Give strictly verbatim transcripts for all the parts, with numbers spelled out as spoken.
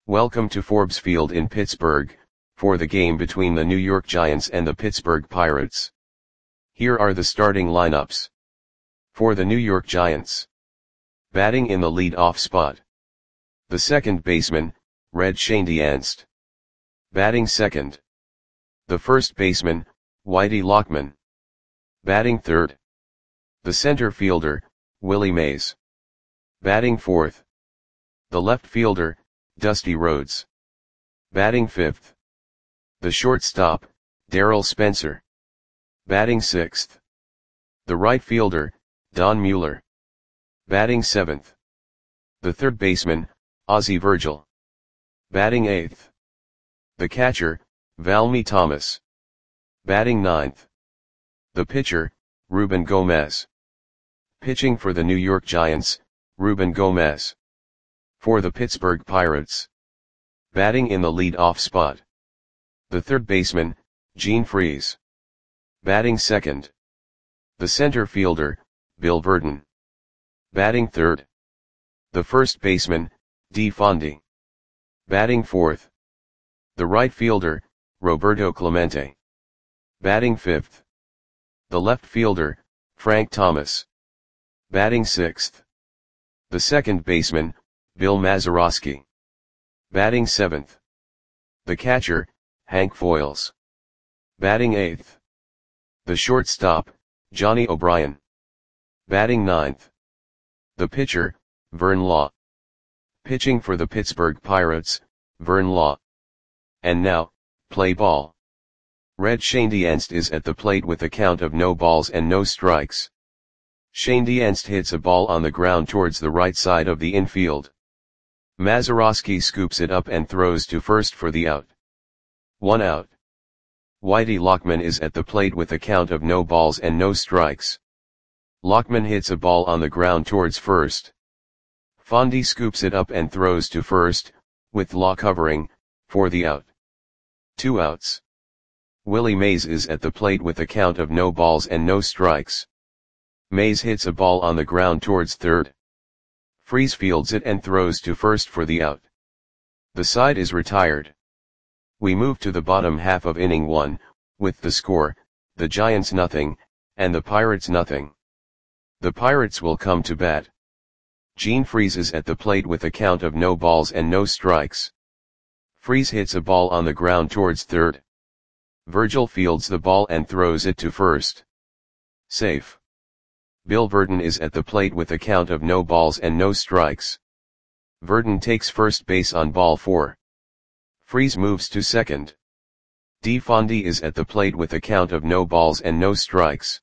Welcome to Forbes Field in Pittsburgh, for the game between the New York Giants and the Pittsburgh Pirates. Here are the starting lineups. For the New York Giants. Batting in the lead-off spot. The second baseman, Red Schoendienst. Batting second. The first baseman, Whitey Lockman. Batting third. The center fielder, Willie Mays. Batting fourth. The left fielder, Dusty Rhodes. Batting fifth. The shortstop, Darryl Spencer. Batting sixth. The right fielder, Don Mueller. Batting seventh. The third baseman, Ozzie Virgil. Batting eighth. The catcher, Valmy Thomas. Batting ninth. The pitcher, Ruben Gomez. Pitching for the New York Giants, Ruben Gomez. For the Pittsburgh Pirates. Batting in the lead-off spot. The third baseman, Gene Freese. Batting second. The center fielder, Bill Virdon. Batting third. The first baseman, Dee Fondy. Batting fourth. The right fielder, Roberto Clemente. Batting fifth. The left fielder, Frank Thomas. Batting sixth. The second baseman, Bill Mazeroski. Batting seventh. The catcher, Hank Foils. Batting eighth. The shortstop, Johnny O'Brien. Batting ninth. The pitcher, Vern Law. Pitching for the Pittsburgh Pirates, Vern Law. And now, play ball. Red Schoendienst is at the plate with a count of no balls and no strikes. Schoendienst hits a ball on the ground towards the right side of the infield. Mazeroski scoops it up and throws to first for the out. One out. Whitey Lockman is at the plate with a count of no balls and no strikes. Lockman hits a ball on the ground towards first. Fondy scoops it up and throws to first, with Law covering, for the out. Two outs. Willie Mays is at the plate with a count of no balls and no strikes. Mays hits a ball on the ground towards third. Freese fields it and throws to first for the out. The side is retired. We move to the bottom half of inning one, with the score, the Giants nothing, and the Pirates nothing. The Pirates will come to bat. Gene Freese is at the plate with a count of no balls and no strikes. Freese hits a ball on the ground towards third. Virgil fields the ball and throws it to first. Safe. Bill Virdon is at the plate with a count of no balls and no strikes. Virdon takes first base on ball four. Freese moves to second. Dee Fondy is at the plate with a count of no balls and no strikes.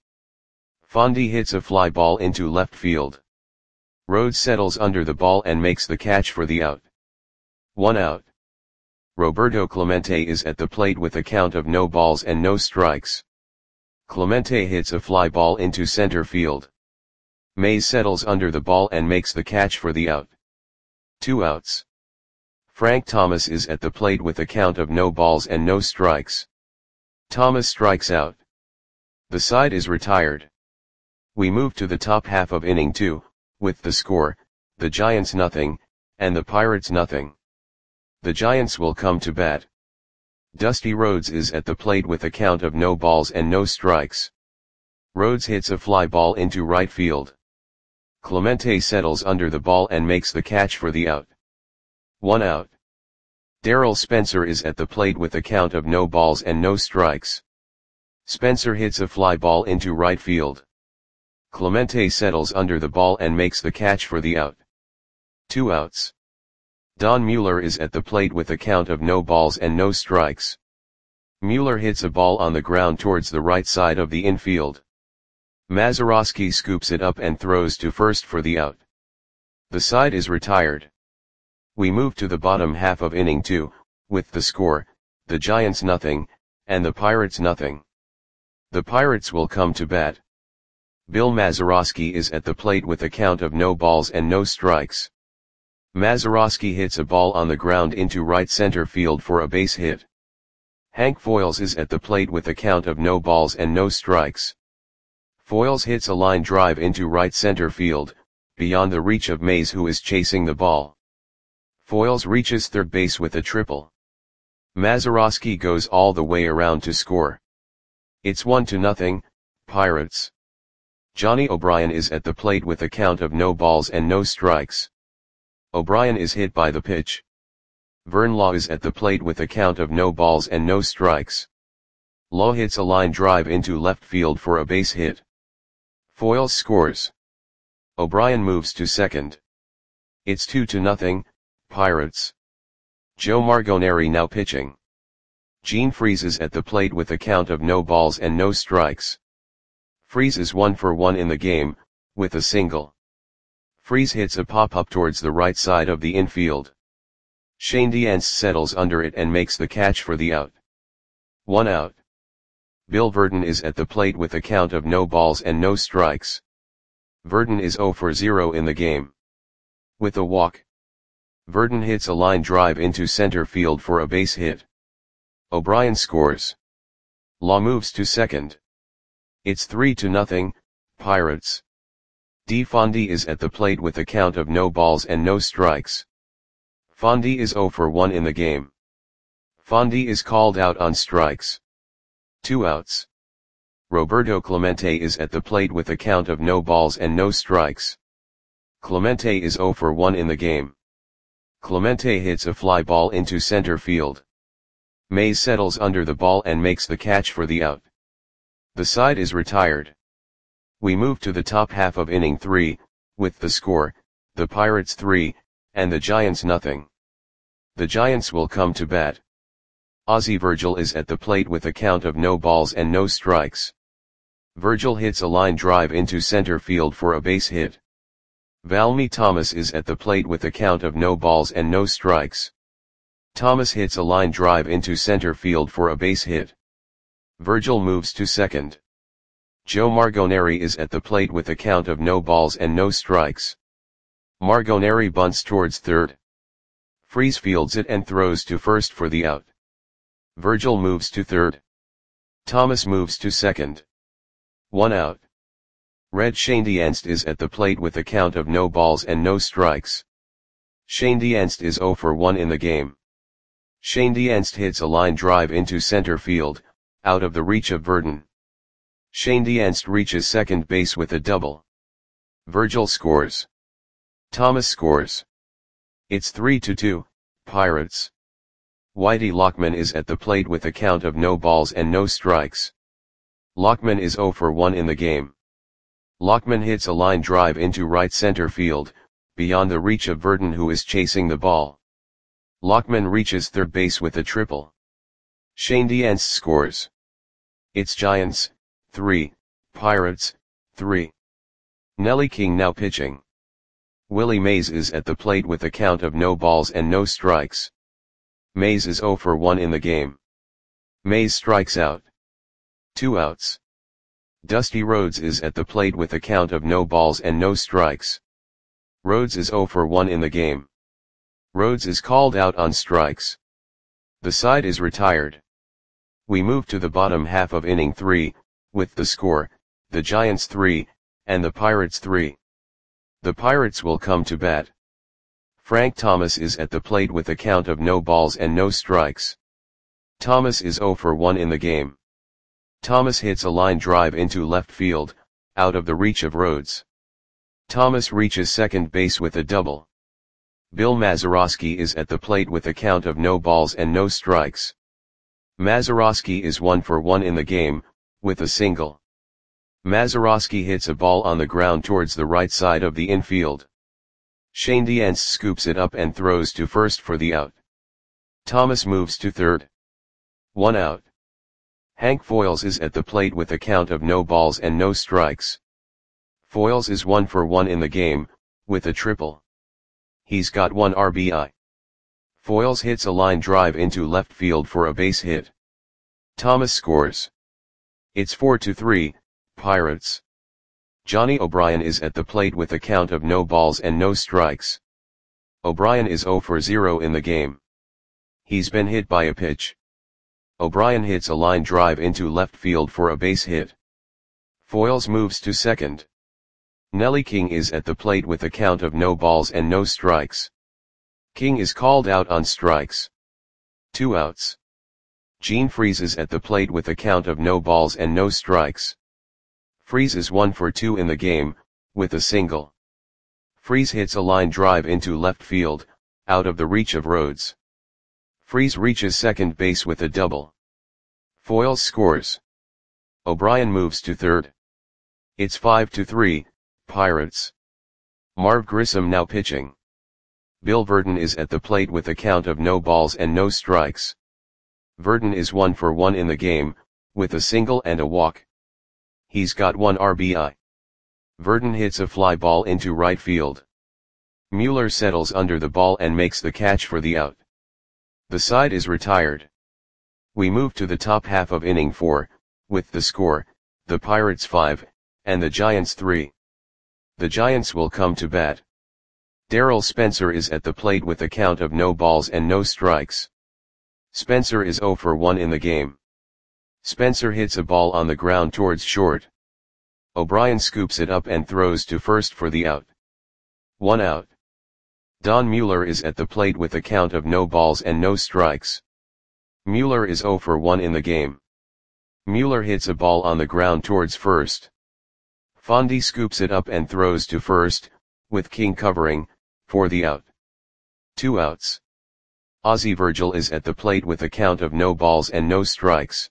Fondy hits a fly ball into left field. Rhodes settles under the ball and makes the catch for the out. One out. Roberto Clemente is at the plate with a count of no balls and no strikes. Clemente hits a fly ball into center field. Mays settles under the ball and makes the catch for the out. Two outs. Frank Thomas is at the plate with a count of no balls and no strikes. Thomas strikes out. The side is retired. We move to the top half of inning two, with the score, the Giants nothing, and the Pirates nothing. The Giants will come to bat. Dusty Rhodes is at the plate with a count of no balls and no strikes. Rhodes hits a fly ball into right field. Clemente settles under the ball and makes the catch for the out. One out. Darryl Spencer is at the plate with a count of no balls and no strikes. Spencer hits a fly ball into right field. Clemente settles under the ball and makes the catch for the out. Two outs. Don Mueller is at the plate with a count of no balls and no strikes. Mueller hits a ball on the ground towards the right side of the infield. Mazeroski scoops it up and throws to first for the out. The side is retired. We move to the bottom half of inning two, with the score, the Giants nothing, and the Pirates nothing. The Pirates will come to bat. Bill Mazeroski is at the plate with a count of no balls and no strikes. Mazeroski hits a ball on the ground into right center field for a base hit. Hank Foils is at the plate with a count of no balls and no strikes. Foils hits a line drive into right center field, beyond the reach of Mays, who is chasing the ball. Foyles reaches third base with a triple. Mazeroski goes all the way around to score. It's one to nothing, Pirates. Johnny O'Brien is at the plate with a count of no balls and no strikes. O'Brien is hit by the pitch. Vern Law is at the plate with a count of no balls and no strikes. Law hits a line drive into left field for a base hit. Foyles scores. O'Brien moves to second. It's two to nothing, Pirates. Joe Margoneri now pitching. Gene Freese is at the plate with a count of no balls and no strikes. Freese is one for one in the game, with a single. Freese hits a pop-up towards the right side of the infield. Shane Dienst settles under it and makes the catch for the out. One out. Bill Verdon is at the plate with a count of no balls and no strikes. Verdon is zero for zero in the game. With a walk, Verdon hits a line drive into center field for a base hit. O'Brien scores. Law moves to second. It's three to nothing, Pirates. D. Fondy is at the plate with a count of no balls and no strikes. Fondy is zero for one in the game. Fondy is called out on strikes. Two outs. Roberto Clemente is at the plate with a count of no balls and no strikes. Clemente is zero for one in the game. Clemente hits a fly ball into center field. Mays settles under the ball and makes the catch for the out. The side is retired. We move to the top half of inning three, with the score, the Pirates three, and the Giants nothing. The Giants will come to bat. Ozzie Virgil is at the plate with a count of no balls and no strikes. Virgil hits a line drive into center field for a base hit. Valmy Thomas is at the plate with a count of no balls and no strikes. Thomas hits a line drive into center field for a base hit. Virgil moves to second. Joe Margoneri is at the plate with a count of no balls and no strikes. Margoneri bunts towards third. Freese fields it and throws to first for the out. Virgil moves to third. Thomas moves to second. One out. Red Shane Dienst is at the plate with a count of no balls and no strikes. Shane Dienst is zero for one in the game. Shane Dienst hits a line drive into center field, out of the reach of Verdon. Shane Dienst reaches second base with a double. Virgil scores. Thomas scores. It's three to two, Pirates. Whitey Lockman is at the plate with a count of no balls and no strikes. Lockman is zero for one in the game. Lockman hits a line drive into right center field, beyond the reach of Verdon who is chasing the ball. Lockman reaches third base with a triple. Shane Dienst scores. It's Giants, three, Pirates, three. Nelly King now pitching. Willie Mays is at the plate with a count of no balls and no strikes. Mays is zero for one in the game. Mays strikes out. Two outs. Dusty Rhodes is at the plate with a count of no balls and no strikes. Rhodes is zero for one in the game. Rhodes is called out on strikes. The side is retired. We move to the bottom half of inning three, with the score, the Giants three, and the Pirates three. The Pirates will come to bat. Frank Thomas is at the plate with a count of no balls and no strikes. Thomas is zero for one in the game. Thomas hits a line drive into left field, out of the reach of Rhodes. Thomas reaches second base with a double. Bill Mazeroski is at the plate with a count of no balls and no strikes. Mazeroski is one for one in the game, with a single. Mazeroski hits a ball on the ground towards the right side of the infield. Shane Dienst scoops it up and throws to first for the out. Thomas moves to third. One out. Hank Foyles is at the plate with a count of no balls and no strikes. Foyles is one for one in the game, with a triple. He's got one R B I. Foyles hits a line drive into left field for a base hit. Thomas scores. It's four to three, Pirates. Johnny O'Brien is at the plate with a count of no balls and no strikes. O'Brien is zero for zero in the game. He's been hit by a pitch. O'Brien hits a line drive into left field for a base hit. Foyles moves to second. Nelly King is at the plate with a count of no balls and no strikes. King is called out on strikes. Two outs. Gene freezes at the plate with a count of no balls and no strikes. Freeze is one for two in the game, with a single. Freeze hits a line drive into left field, out of the reach of Rhodes. Freeze reaches second base with a double. Foils scores. O'Brien moves to third. It's five to three, Pirates. Marv Grissom now pitching. Bill Verdon is at the plate with a count of no balls and no strikes. Verdon is one for one in the game, with a single and a walk. He's got one R B I. Verdon hits a fly ball into right field. Mueller settles under the ball and makes the catch for the out. The side is retired. We move to the top half of inning four, with the score, the Pirates five, and the Giants three. The Giants will come to bat. Darrell Spencer is at the plate with a count of no balls and no strikes. Spencer is zero for one in the game. Spencer hits a ball on the ground towards short. O'Brien scoops it up and throws to first for the out. One out. Don Mueller is at the plate with a count of no balls and no strikes. Mueller is zero for one in the game. Mueller hits a ball on the ground towards first. Fondy scoops it up and throws to first, with King covering, for the out. Two outs. Ozzie Virgil is at the plate with a count of no balls and no strikes.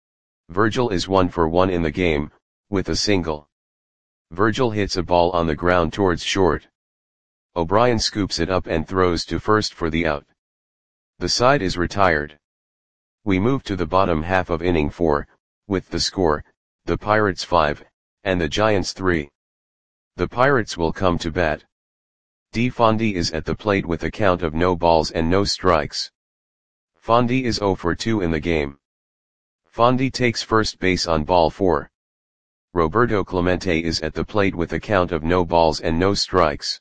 Virgil is one for one in the game, with a single. Virgil hits a ball on the ground towards short. O'Brien scoops it up and throws to first for the out. The side is retired. We move to the bottom half of inning four, with the score, the Pirates five, and the Giants three. The Pirates will come to bat. D. Fondy is at the plate with a count of no balls and no strikes. Fondy is zero for two in the game. Fondy takes first base on ball four. Roberto Clemente is at the plate with a count of no balls and no strikes.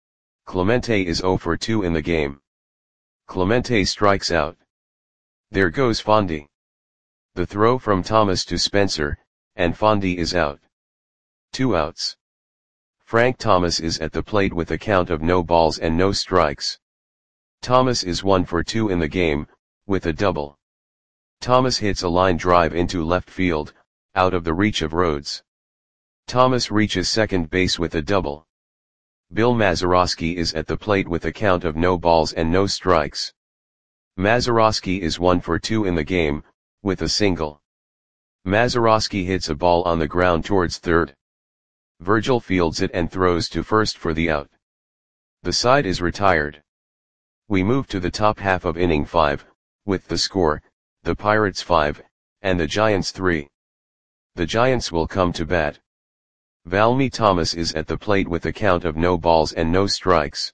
Clemente is zero for two in the game. Clemente strikes out. There goes Fondy. The throw from Thomas to Spencer, and Fondy is out. Two outs. Frank Thomas is at the plate with a count of no balls and no strikes. Thomas is one for two in the game, with a double. Thomas hits a line drive into left field, out of the reach of Rhodes. Thomas reaches second base with a double. Bill Mazeroski is at the plate with a count of no balls and no strikes. Mazeroski is one for two in the game, with a single. Mazeroski hits a ball on the ground towards third. Virgil fields it and throws to first for the out. The side is retired. We move to the top half of inning five, with the score, the Pirates five, and the Giants three. The Giants will come to bat. Valmy Thomas is at the plate with a count of no balls and no strikes.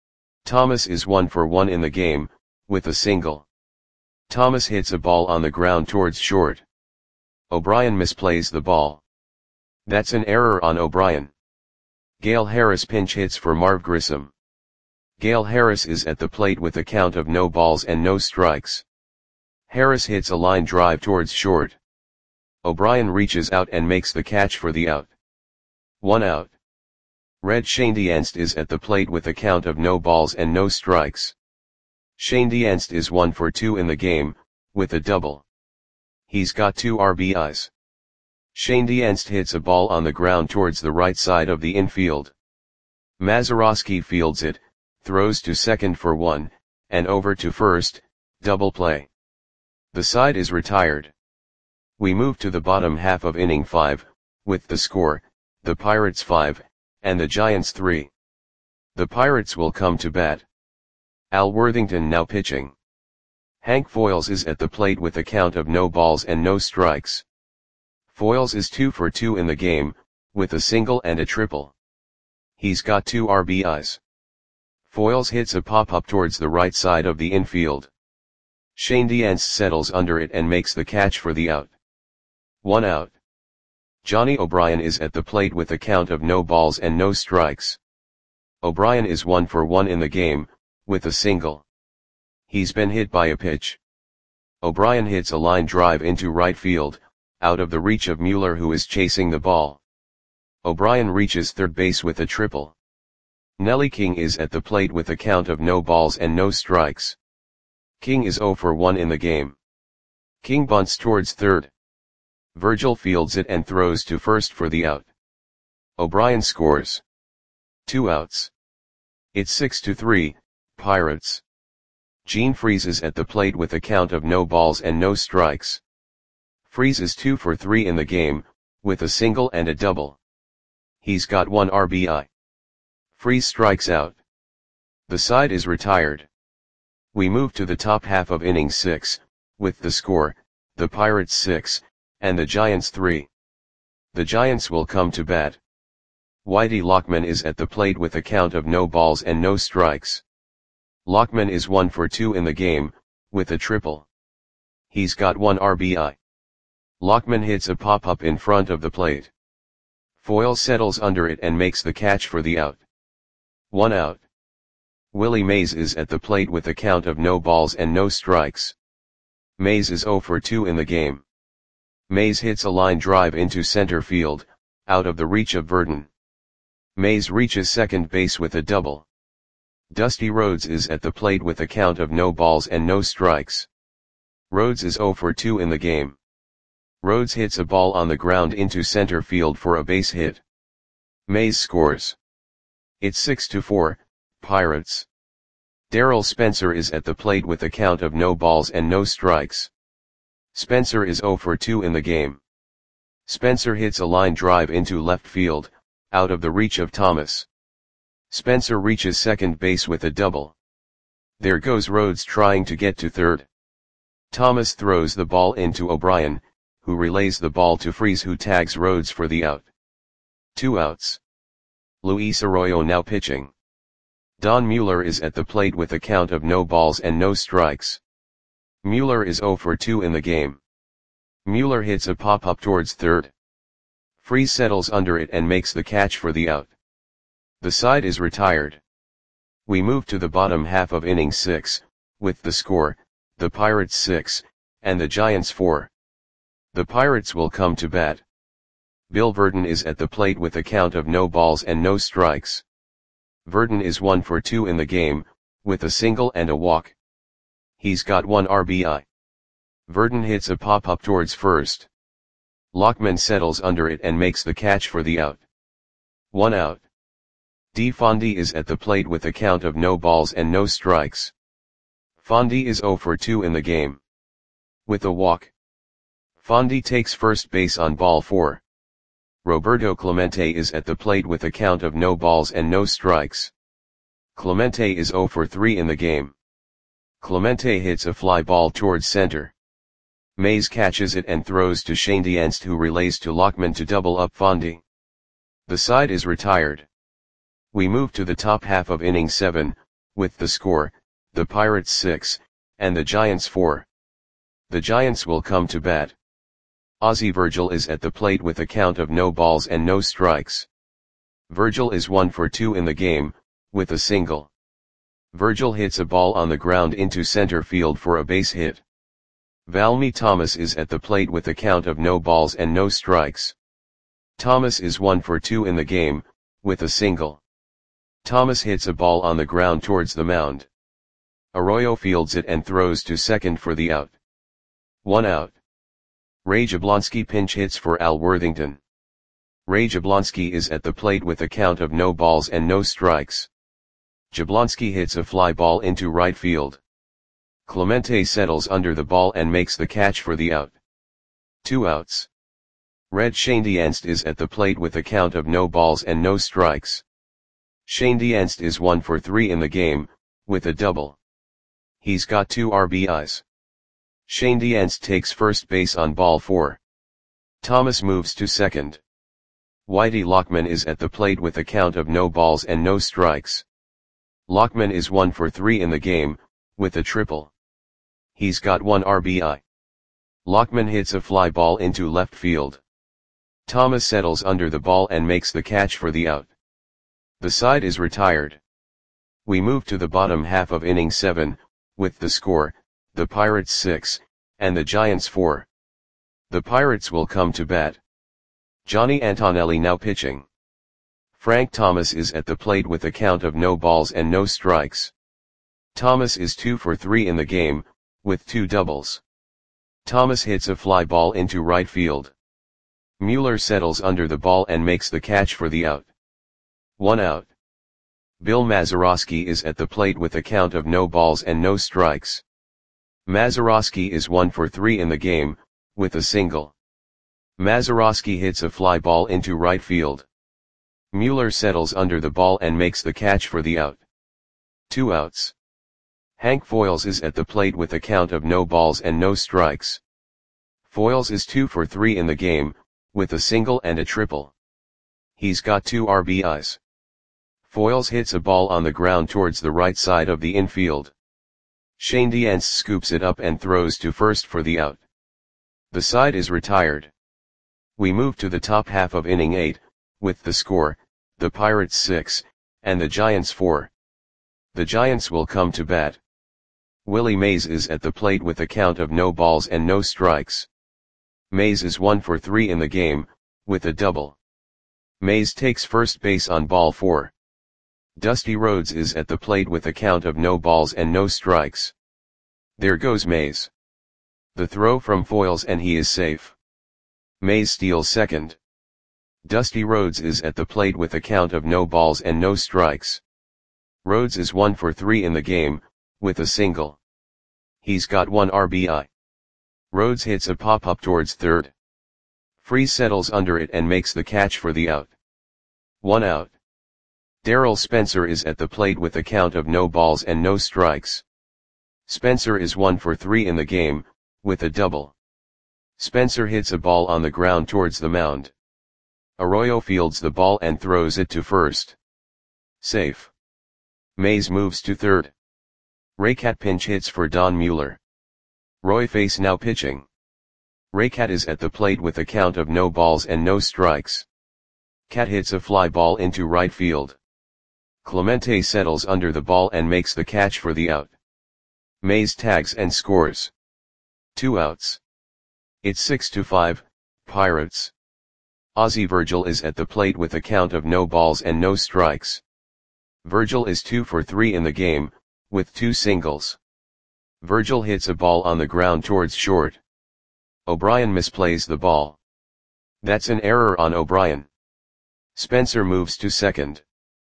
Thomas is one for one in the game, with a single. Thomas hits a ball on the ground towards short. O'Brien misplays the ball. That's an error on O'Brien. Gale Harris pinch hits for Marv Grissom. Gale Harris is at the plate with a count of no balls and no strikes. Harris hits a line drive towards short. O'Brien reaches out and makes the catch for the out. One out. Red Schoendienst is at the plate with a count of no balls and no strikes. Schoendienst is one for two in the game, with a double. He's got two R B Is. Schoendienst hits a ball on the ground towards the right side of the infield. Mazeroski fields it, throws to second for one, and over to first, double play. The side is retired. We move to the bottom half of inning five, with the score, the Pirates five, and the Giants three. The Pirates will come to bat. Al Worthington now pitching. Hank Foils is at the plate with a count of no balls and no strikes. Foils is two for two in the game, with a single and a triple. He's got two R B Is. Foils hits a pop-up towards the right side of the infield. Schoendienst settles under it and makes the catch for the out. One out. Johnny O'Brien is at the plate with a count of no balls and no strikes. O'Brien is one for one in the game, with a single. He's been hit by a pitch. O'Brien hits a line drive into right field, out of the reach of Mueller who is chasing the ball. O'Brien reaches third base with a triple. Nelly King is at the plate with a count of no balls and no strikes. King is zero for one in the game. King bunts towards third. Virgil fields it and throws to first for the out. O'Brien scores. Two outs. It's six to three, Pirates. Gene freezes at the plate with a count of no balls and no strikes. Freeze is two for three in the game, with a single and a double. He's got one R B I. Freeze strikes out. The side is retired. We move to the top half of inning six, with the score, the Pirates six, and the Giants three. The Giants will come to bat. Whitey Lockman is at the plate with a count of no balls and no strikes. Lockman is one for two in the game, with a triple. He's got one R B I. Lockman hits a pop-up in front of the plate. Foyle settles under it and makes the catch for the out. One out. Willie Mays is at the plate with a count of no balls and no strikes. Mays is zero for two in the game. Mays hits a line drive into center field, out of the reach of Verdon. Mays reaches second base with a double. Dusty Rhodes is at the plate with a count of no balls and no strikes. Rhodes is zero for two in the game. Rhodes hits a ball on the ground into center field for a base hit. Mays scores. It's six to four, Pirates. Darrell Spencer is at the plate with a count of no balls and no strikes. Spencer is zero for two in the game. Spencer hits a line drive into left field, out of the reach of Thomas. Spencer reaches second base with a double. There goes Rhodes trying to get to third. Thomas throws the ball into O'Brien, who relays the ball to Freeze, who tags Rhodes for the out. Two outs. Luis Arroyo now pitching. Don Mueller is at the plate with a count of no balls and no strikes. Mueller is zero for two in the game. Mueller hits a pop-up towards third. Freeze settles under it and makes the catch for the out. The side is retired. We move to the bottom half of inning six, with the score, the Pirates six, and the Giants four. The Pirates will come to bat. Bill Verdon is at the plate with a count of no balls and no strikes. Verdon is one for two in the game, with a single and a walk. He's got one R B I. Verdon hits a pop-up towards first. Lockman settles under it and makes the catch for the out. One out. D. Fondy is at the plate with a count of no balls and no strikes. Fondy is zero for two in the game. With a walk. Fondy takes first base on ball four. Roberto Clemente is at the plate with a count of no balls and no strikes. Clemente is zero for three in the game. Clemente hits a fly ball towards center. Mays catches it and throws to Shane Dienst, who relays to Lockman to double up Fondy. The side is retired. We move to the top half of inning seven, with the score, the Pirates six, and the Giants four. The Giants will come to bat. Ozzie Virgil is at the plate with a count of no balls and no strikes. Virgil is one for two in the game, with a single. Virgil hits a ball on the ground into center field for a base hit. Valmy Thomas is at the plate with a count of no balls and no strikes. Thomas is one for two in the game, with a single. Thomas hits a ball on the ground towards the mound. Arroyo fields it and throws to second for the out. One out. Ray Jablonski pinch hits for Al Worthington. Ray Jablonski is at the plate with a count of no balls and no strikes. Jablonski hits a fly ball into right field. Clemente settles under the ball and makes the catch for the out. Two outs. Red Shane Dienst is at the plate with a count of no balls and no strikes. Shane Dienst is one for three in the game, with a double. He's got two R B Is. Shane Dienst takes first base on ball four. Thomas moves to second. Whitey Lockman is at the plate with a count of no balls and no strikes. Lockman is one for three in the game, with a triple. He's got one R B I. Lockman hits a fly ball into left field. Thomas settles under the ball and makes the catch for the out. The side is retired. We move to the bottom half of inning seven, with the score, the Pirates six, and the Giants four. The Pirates will come to bat. Johnny Antonelli now pitching. Frank Thomas is at the plate with a count of no balls and no strikes. Thomas is two for three in the game, with two doubles. Thomas hits a fly ball into right field. Mueller settles under the ball and makes the catch for the out. One out. Bill Mazeroski is at the plate with a count of no balls and no strikes. Mazeroski is one for three in the game, with a single. Mazeroski hits a fly ball into right field. Mueller settles under the ball and makes the catch for the out. Two outs. Hank Foils is at the plate with a count of no balls and no strikes. Foils is two for three in the game, with a single and a triple. He's got two R B Is. Foils hits a ball on the ground towards the right side of the infield. Shane Diance scoops it up and throws to first for the out. The side is retired. We move to the top half of inning eight, with the score, the Pirates six, and the Giants four. The Giants will come to bat. Willie Mays is at the plate with a count of no balls and no strikes. Mays is one for three in the game, with a double. Mays takes first base on ball four. Dusty Rhodes is at the plate with a count of no balls and no strikes. There goes Mays. The throw from Foils and he is safe. Mays steals second. Dusty Rhodes is at the plate with a count of no balls and no strikes. Rhodes is one for three in the game, with a single. He's got one R B I. Rhodes hits a pop-up towards third. Freese settles under it and makes the catch for the out. One out. Darryl Spencer is at the plate with a count of no balls and no strikes. Spencer is one for three in the game, with a double. Spencer hits a ball on the ground towards the mound. Arroyo fields the ball and throws it to first. Safe. Mays moves to third. Raycat pinch hits for Don Mueller. Roy Face now pitching. Raycat is at the plate with a count of no balls and no strikes. Cat hits a fly ball into right field. Clemente settles under the ball and makes the catch for the out. Mays tags and scores. Two outs. It's six to five, Pirates. Ozzie Virgil is at the plate with a count of no balls and no strikes. Virgil is two for three in the game, with two singles. Virgil hits a ball on the ground towards short. O'Brien misplays the ball. That's an error on O'Brien. Spencer moves to second.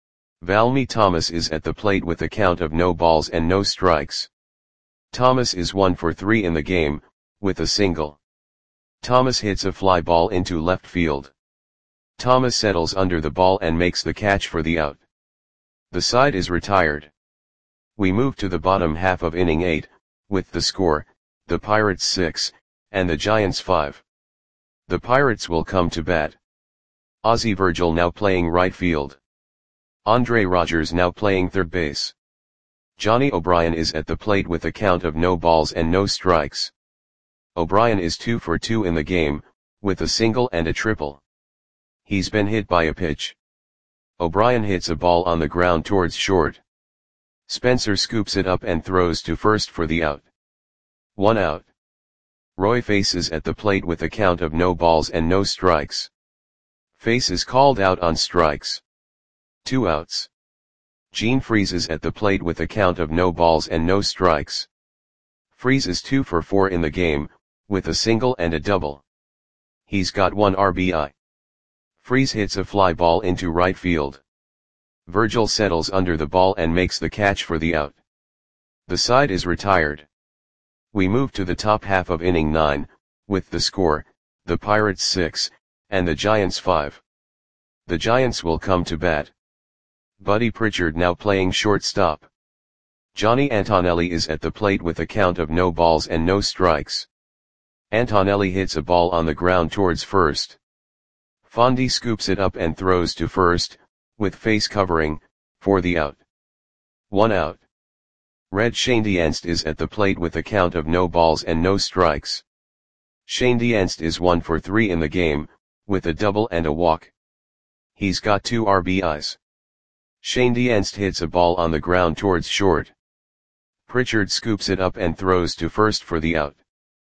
Valmy Thomas is at the plate with a count of no balls and no strikes. Thomas is one for three in the game, with a single. Thomas hits a fly ball into left field. Thomas settles under the ball and makes the catch for the out. The side is retired. We move to the bottom half of inning eight, with the score, the Pirates six, and the Giants five. The Pirates will come to bat. Ozzie Virgil now playing right field. Andre Rogers now playing third base. Johnny O'Brien is at the plate with a count of no balls and no strikes. O'Brien is two for two in the game, with a single and a triple. He's been hit by a pitch. O'Brien hits a ball on the ground towards short. Spencer scoops it up and throws to first for the out. One out. Roy Face is at the plate with a count of no balls and no strikes. Face is called out on strikes. Two outs. Gene Freese is at the plate with a count of no balls and no strikes. Freese is two for four in the game, with a single and a double. He's got one R B I. Freese hits a fly ball into right field. Virgil settles under the ball and makes the catch for the out. The side is retired. We move to the top half of inning nine, with the score, the Pirates six, and the Giants five. The Giants will come to bat. Buddy Pritchard now playing shortstop. Johnny Antonelli is at the plate with a count of no balls and no strikes. Antonelli hits a ball on the ground towards first. Fondy scoops it up and throws to first, with Face covering, for the out. One out. Red Shane Dienst is at the plate with a count of no balls and no strikes. Shane Dienst is one for three in the game, with a double and a walk. He's got two R B Is. Shane Dienst hits a ball on the ground towards short. Pritchard scoops it up and throws to first for the out.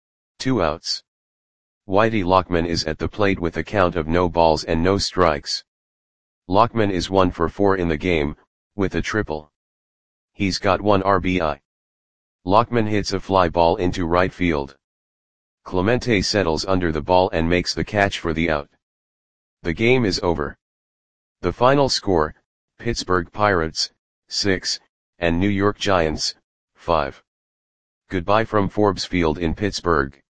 Two outs. Whitey Lockman is at the plate with a count of no balls and no strikes. Lockman is one for four in the game, with a triple. He's got one R B I. Lockman hits a fly ball into right field. Clemente settles under the ball and makes the catch for the out. The game is over. The final score, Pittsburgh Pirates, six, and New York Giants, five. Goodbye from Forbes Field in Pittsburgh.